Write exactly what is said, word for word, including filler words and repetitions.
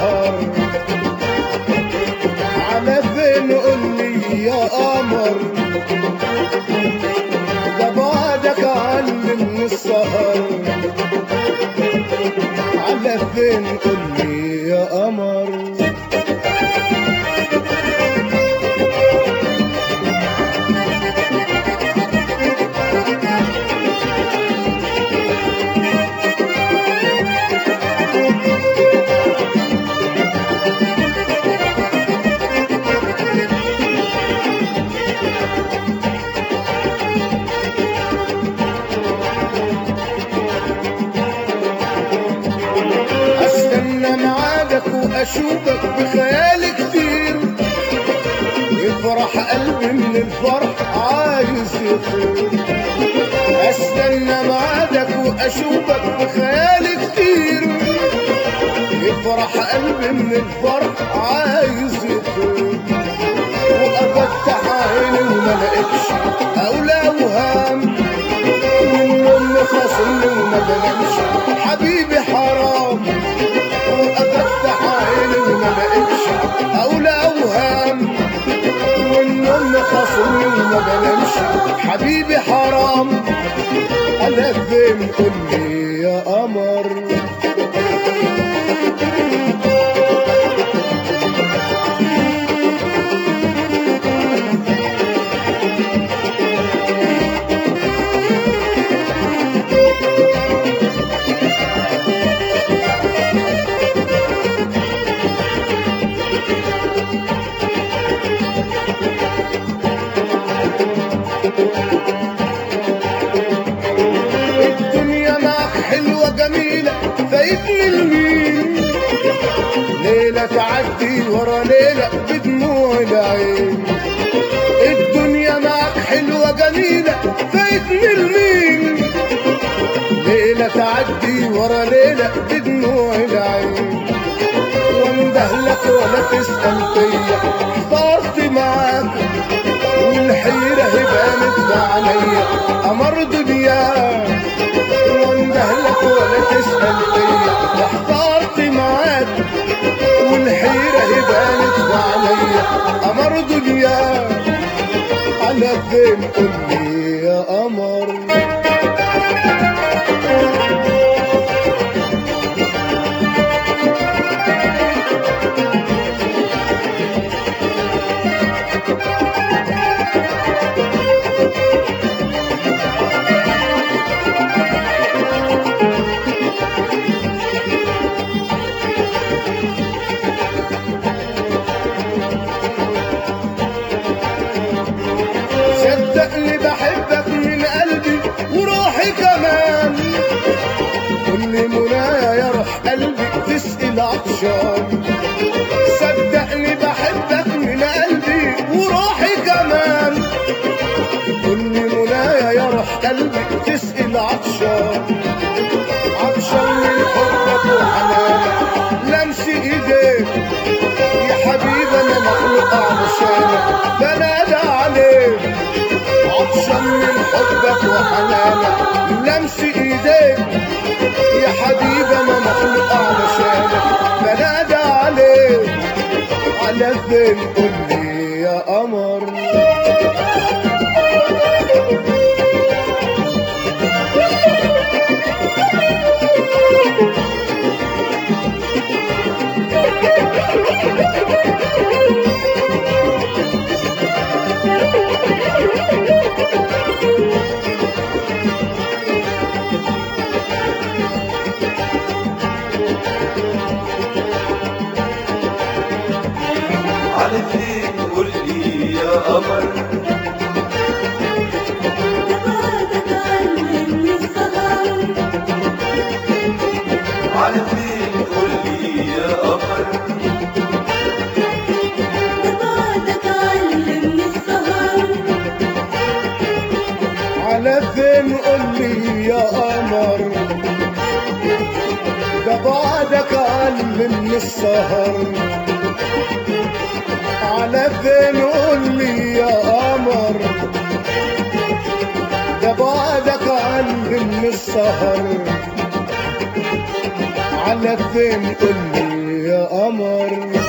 السهر، على فين قولي يا قمر، ده بعدك عني من السهر، على فين قولي يا قمر. أشوفك بخيالي كتير، يفرح قلبي من الفرح عايز يطير. أستنى معادك وأشوفك بخيالي كتير، يفرح قلبي من الفرح عايز يطير. وأفتح عيني وما لقيتش أولى وهام، والنوم خاصمني وما بنامش حبيبي حرام. وأفتح عيني وما لقيتش أولى أوهام، والنوم خاصمني وما بنامش حبيبي حرام. أنا فين قولي يا قمر. الدنيا معك حلوة جميلة فايتني المين، ليلة تعدي ورا ليلة بدموع العين. الدنيا معك حلوة جميلة فايتني المين، ليلة تعدي ورا ليلة بدموع العين. واندهلك ولا تسأل فيا احترت معاك، والحيرة هبانت عليا قمر دنياك. واندهلك ولا تسأل فيا احترت معاك، والحيرة هبانت عليا قمر دنياك. على فين قولي يا قمر. صدقني بحبك من قلبي وروحي كمان، كل منايا يا روح قلبي تسقي العطشان. صدقني بحبك من قلبي وروحي كمان، كل منايا يا روح قلبي تسقي العطشان. عطشان من حبك وحنانك لمس ايديك يا حبيبي، انا مخلوق علشانك بنادى عليك. عطشان من حبك وحنانك لمس ايديك يا حبيبي، انا مخلوق علشانك بنادى عليك. على فين قولي يا قمر. على فين قولي يا قمر. بعدك عني من السهر، على فين قولي يا قمر. بعدك عني من السهر، على فين قولي يا قمر، ده بعدك عني من السهر. على فين قولي يا قمر، ده بعدك عني من السهر. على فين قولي يا قمر